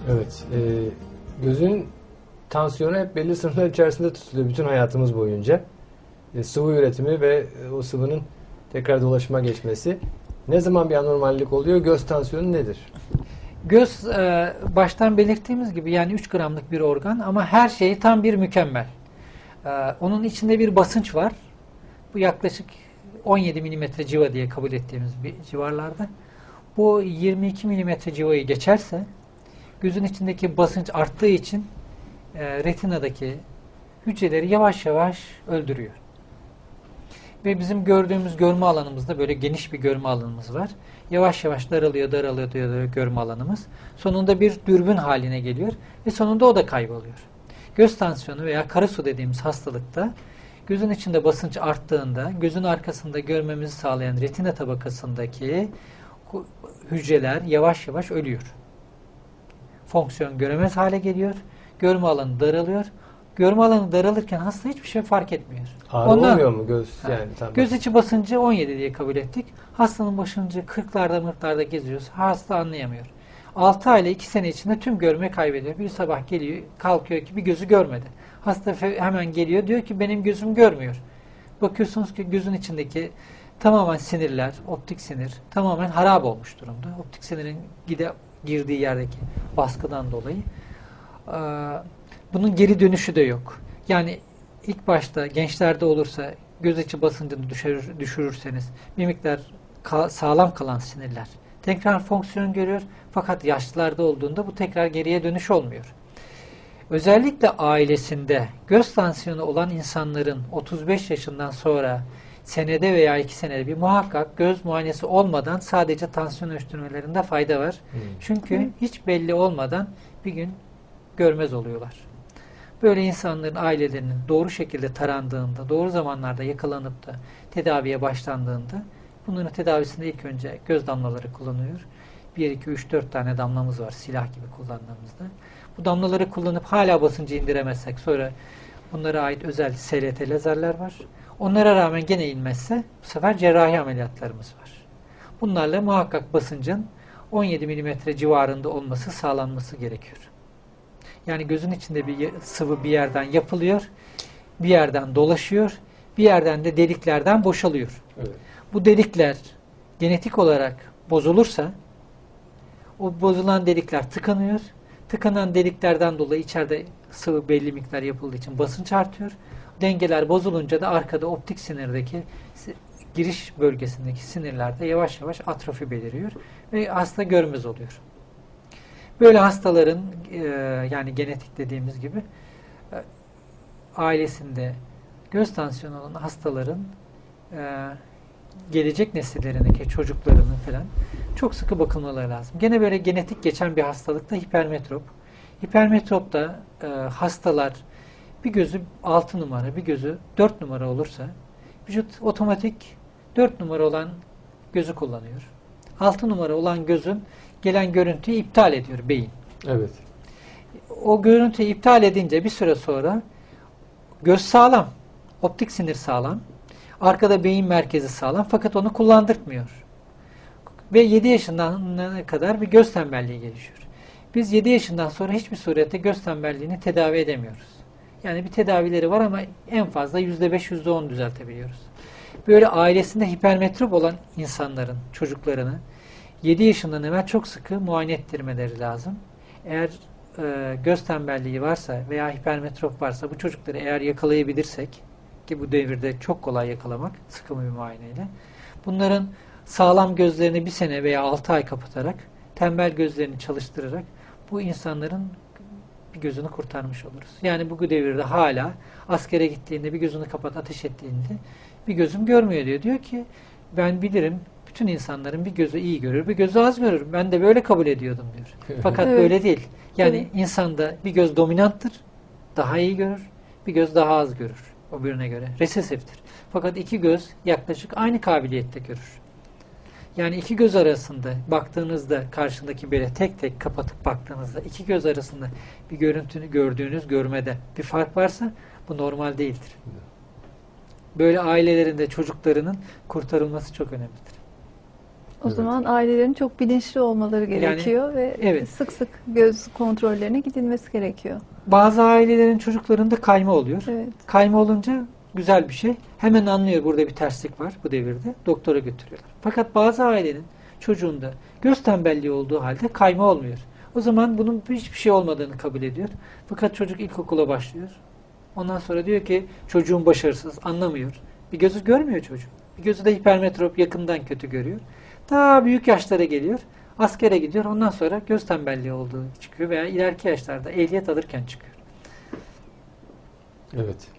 Evet. Gözün tansiyonu hep belli sınırlar içerisinde tutuluyor bütün hayatımız boyunca. Sıvı üretimi ve o sıvının tekrar dolaşıma geçmesi. Ne zaman bir anormallik oluyor? Göz tansiyonu nedir? Göz baştan belirttiğimiz gibi yani 3 gramlık bir organ ama her şeyi tam bir mükemmel. Onun içinde bir basınç var. Bu yaklaşık 17 milimetre civa diye kabul ettiğimiz bir civarlarda. Bu 22 milimetre civayı geçerse gözün içindeki basınç arttığı için retinadaki hücreleri yavaş yavaş öldürüyor. Ve bizim gördüğümüz görme alanımızda böyle geniş bir görme alanımız var. Yavaş yavaş daralıyor görme alanımız. Sonunda bir dürbün haline geliyor ve sonunda o da kayboluyor. Göz tansiyonu veya kara su dediğimiz hastalıkta gözün içinde basınç arttığında gözün arkasında görmemizi sağlayan retina tabakasındaki hücreler yavaş yavaş ölüyor. Fonksiyon göremez hale geliyor. Görme alanı daralıyor. Görme alanı daralırken hasta hiçbir şey fark etmiyor. Ağrı olmuyor mu göz? Yani göz içi basıncı 17 diye kabul ettik. Hastanın basıncı 40'larda geziyoruz. Hasta anlayamıyor. 6 ay ile 2 sene içinde tüm görme kaybediyor. Bir sabah geliyor, kalkıyor ki bir gözü görmedi. Hasta hemen geliyor, diyor ki benim gözüm görmüyor. Bakıyorsunuz ki gözün içindeki tamamen sinirler, optik sinir tamamen harap olmuş durumda. Optik sinirin girdiği yerdeki baskıdan dolayı. Bunun geri dönüşü de yok. Yani ilk başta gençlerde olursa göz içi basıncını düşürürseniz bir miktar sağlam kalan sinirler tekrar fonksiyon görüyor. Fakat yaşlılarda olduğunda bu tekrar geriye dönüş olmuyor. Özellikle ailesinde göz tansiyonu olan insanların 35 yaşından sonra senede veya 2 senede bir muhakkak göz muayenesi olmadan sadece tansiyon ölçtürmelerinde fayda var. Çünkü hiç belli olmadan bir gün görmez oluyorlar. Böyle insanların ailelerinin doğru şekilde tarandığında, doğru zamanlarda yakalanıp da tedaviye başlandığında bunların tedavisinde ilk önce göz damlaları kullanılıyor. 1, 2, 3, 4 tane damlamız var silah gibi kullandığımızda. Bu damlaları kullanıp hala basıncı indiremezsek sonra bunlara ait özel SLT lazerler var. Onlara rağmen gene inmezse bu sefer cerrahi ameliyatlarımız var. Bunlarla muhakkak basıncın 17 milimetre civarında olması sağlanması gerekiyor. Yani gözün içinde bir sıvı bir yerden yapılıyor, bir yerden dolaşıyor, bir yerden de deliklerden boşalıyor. Evet. Bu delikler genetik olarak bozulursa o bozulan delikler tıkanıyor. Tıkanan deliklerden dolayı içeride sıvı belli miktar yapıldığı için basınç artıyor. Dengeler bozulunca da arkada optik sinirdeki giriş bölgesindeki sinirlerde yavaş yavaş atrofi beliriyor ve hasta görmez oluyor. Böyle hastaların yani genetik dediğimiz gibi ailesinde göz tansiyonu olan hastaların gelecek nesillerindeki çocuklarının falan çok sıkı bakılmaları lazım. Gene böyle genetik geçen bir hastalıkta hipermetrop. Hipermetropta hastalar bir gözü 6 numara, bir gözü 4 numara olursa vücut otomatik 4 numara olan gözü kullanıyor. 6 numara olan gözün gelen görüntüyü iptal ediyor beyin. Evet. O görüntüyü iptal edince bir süre sonra göz sağlam, optik sinir sağlam, arkada beyin merkezi sağlam fakat onu kullandırtmıyor. Ve 7 yaşından kadar bir göz tembelliği gelişiyor. Biz 7 yaşından sonra hiçbir surette göz tembelliğini tedavi edemiyoruz. Yani bir tedavileri var ama en fazla %5, %10 düzeltebiliyoruz. Böyle ailesinde hipermetrop olan insanların çocuklarını 7 yaşından evvel çok sıkı muayene ettirmeleri lazım. Eğer göz tembelliği varsa veya hipermetrop varsa bu çocukları eğer yakalayabilirsek, ki bu devirde çok kolay yakalamak sıkı bir muayeneyle, bunların sağlam gözlerini 1 sene veya 6 ay kapatarak, tembel gözlerini çalıştırarak bu insanların bir gözünü kurtarmış oluruz. Yani bu devirde hala askere gittiğinde bir gözünü kapat ateş ettiğinde bir gözüm görmüyor diyor. Diyor ki ben bilirim bütün insanların bir gözü iyi görür, bir gözü az görür. Ben de böyle kabul ediyordum diyor. Fakat Evet. böyle değil. Yani insanda bir göz dominanttır, daha iyi görür, bir göz daha az görür öbürüne göre. Resesiftir. Fakat 2 göz yaklaşık aynı kabiliyette görür. Yani 2 göz arasında baktığınızda karşındaki böyle tek tek kapatıp baktığınızda 2 göz arasında bir görüntünü gördüğünüz görmede bir fark varsa bu normal değildir. Böyle ailelerinde çocuklarının kurtarılması çok önemlidir. O zaman ailelerin çok bilinçli olmaları gerekiyor ve evet. sık sık göz kontrollerine gidilmesi gerekiyor. Bazı ailelerin çocuklarında kayma oluyor. Evet. Kayma olunca güzel bir şey. Hemen anlıyor burada bir terslik var bu devirde. Doktora götürüyorlar. Fakat bazı ailenin çocuğunda göz tembelliği olduğu halde kayma olmuyor. O zaman bunun hiçbir şey olmadığını kabul ediyor. Fakat çocuk ilkokula başlıyor. Ondan sonra diyor ki çocuğum başarısız, anlamıyor. Bir gözü görmüyor çocuk. Bir gözü de hipermetrop, yakından kötü görüyor. Daha büyük yaşlara geliyor. Askere gidiyor. Ondan sonra göz tembelliği olduğu çıkıyor veya ileriki yaşlarda ehliyet alırken çıkıyor. Evet.